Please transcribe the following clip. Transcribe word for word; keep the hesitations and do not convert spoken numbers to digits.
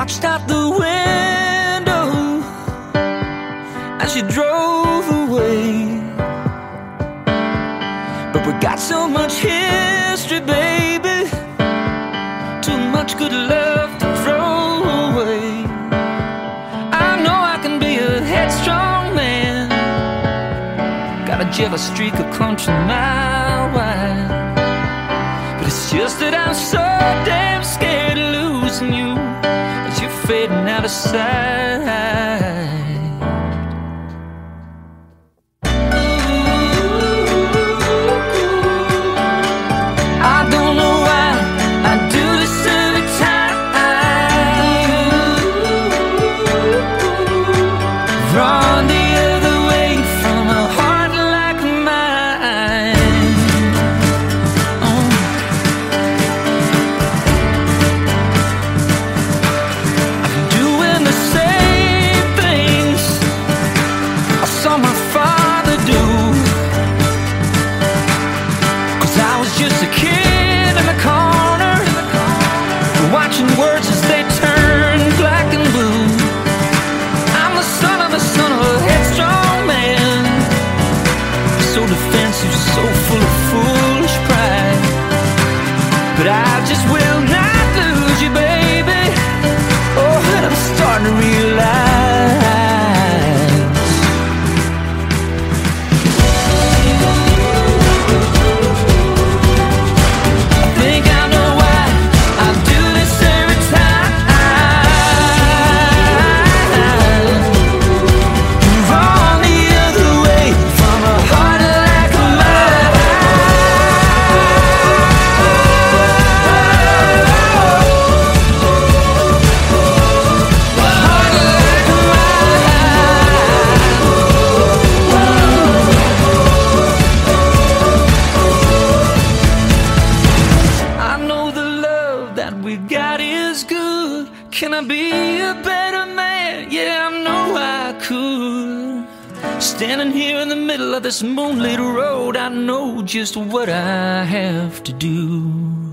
watched out the window as you drove away. But we got so much history, baby, too much good love to throw away. I know I can be a headstrong man, got a jealous streak of country mile wide. But it's just that I'm so damn scared of losing you as you're fading out of sight. Run the other way from a heart like mine. Oh. I've been doing the same things I saw my father do, 'cause I was just a kid in the corner, watching words as they turned black and blue. Son of a headstrong man, so defensive, so full of foolish pride. But I just will not lose you, baby. Oh, and I'm starting to realize I think I know why I do this every time. We got is good. Can I be a better man? Yeah, I know I could. Standing here in the middle of this moonlit road, I know just what I have to do.